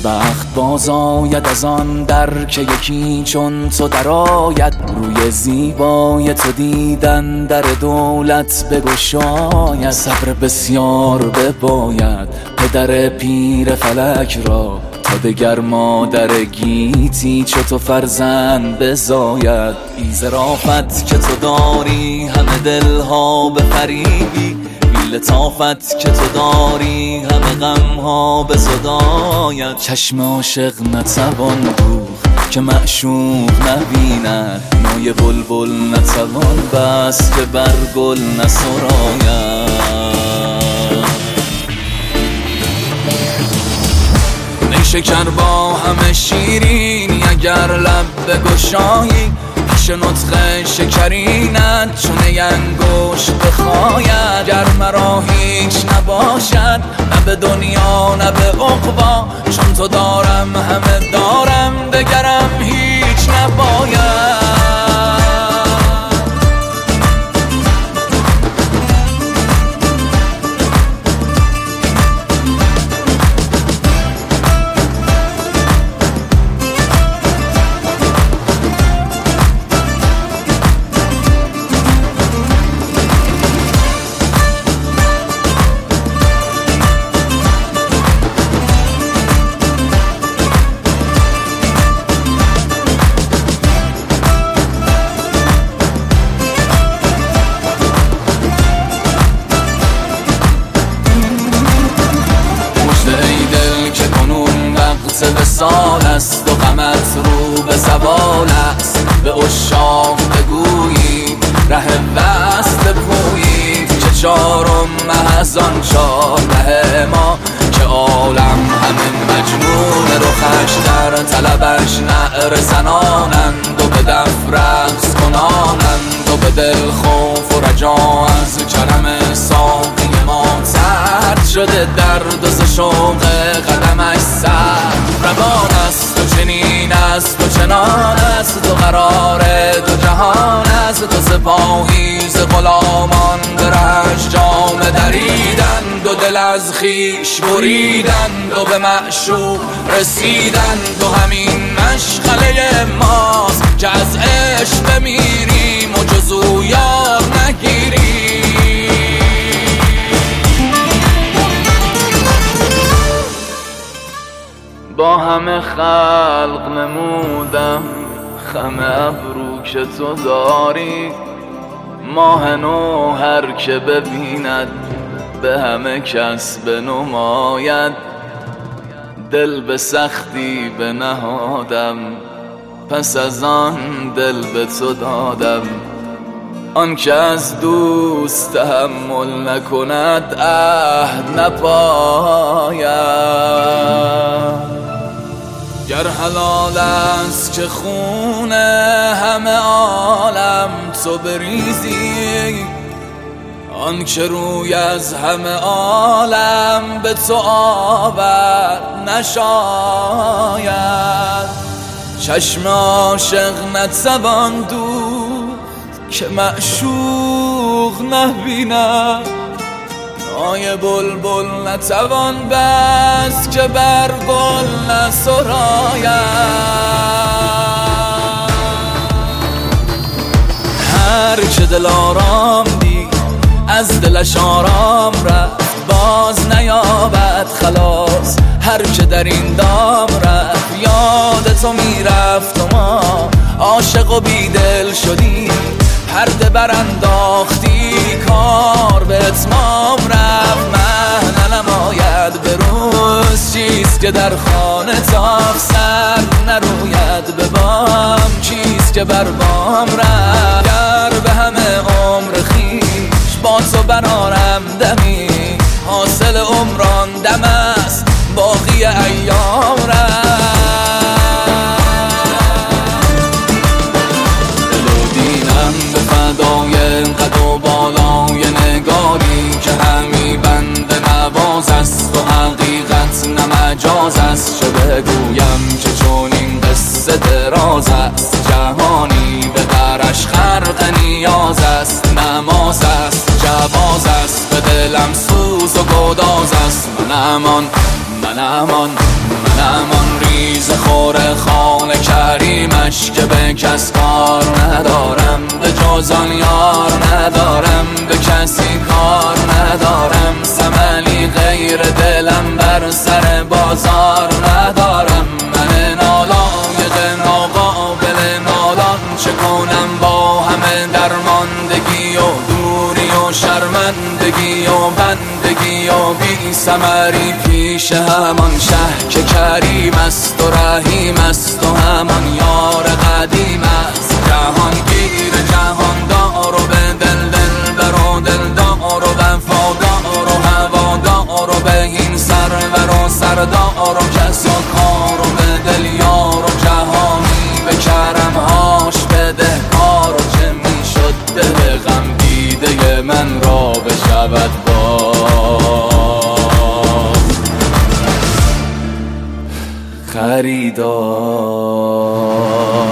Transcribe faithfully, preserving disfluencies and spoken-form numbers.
بخت باز آید از آن در که یکی چون تو درآید، روی زیبای تو دیدن در دولت بگشاید. صبر بسیار بباید پدر پیر فلک را، تا دگر مادر گیتی چو تو فرزند بزاید. بی ظرافت که تو داری همه دلها بفریبی، بی لطافت که تو داری همه غمها بزداید. چشم عاشق نتوان دوخت که معشوق نبیند، نای بلبل نتوان بست که بر گل نسراید. شکر با همه شیرینی اگر لب بگشایی، پیش نطق شکرینت چون انگشت بخاید. گر مرا هیچ نباشد نه به دنیا نه به عقبی، چون تو دارم همه دارم دگرم هیچ نباید. به سال است و غمت رو به زوال است، به عشاق بگویید ره وصل بپویید که چارم محض آن چارده ما، که عالم همه مجنون رخش در طلبش نعره زنانند و به دف رقص کنانند و به دل خوف و رجا از کرم ساقی ما سرد شده درد و ز شوق قدمش سر روان است و چنین است و چنان است و قرار دو جهان است. تو سپاهی ز غلامان به رهش جامه دریدند و دل از خویش بریدند و به معشوق رسیدند و همین مشغله ماست که از عشق بمیریم و جز او یار نگیریم. با همه خلق نمودم خم ابرو که تو داری، ماه نو هر که ببیند به همه کس بنماید. دل به سختی بنهادم پس از آن دل به تو دادم، آن که از دوست تحمل نکند عهد نپاید. گر حلال است که خون همه عالم تو بریزی، آن که روی از همه عالم به تو آور نشاید. چشم عاشق نتوان دوخت که معشوق نبیند، نای بلبل نتوان بست که بر گل نسراید. هر که دل آرام دید از دلش آرام رفت، باز نیابد خلاص. هر که در این دام رفت یاد تو میرفت و ما عاشق و بیدل شدیم. پرده برانداختی کار به اتمام رفت، مهنه نماید به روز چیست که در خانه تاف سر نروید به بام، چیست که بر بام رفت. گر به همه عمر خویش با تو برارم دمی، حاصل عمران دم است باقی ایام رفت. قد و بالای نگاری که همی بند نواز است و حقیقت نه مجاز است. چه بگویم که چون این قصه دراز است، جهانی به درش خرق نیاز است. نماز است جواز است به دلم سوز و گداز است. من امان من امان نمان ریز خور خال کریمش که به کس کار ندارم، به جز آن یار ندارم، به کسی کار ندارم. ثملی غیر دلم بر سر بازار ندارم. من نالایق ناقابل نالان چه کنم با همه درماندگی و دوری و شرمندگی و بندگی و بی ثمری پیش همان شه که کریم است و رحیم است و همان یار قدیم است. جهانگیر جهاندار و به دل دلبر و دلدار و وفادار و هوادار و به این سرور و سردار و کس و کار و به دل یار و جهانی به کرمهاش بدهکار. و چه میشد دل غم دیده من را بشود خریدار.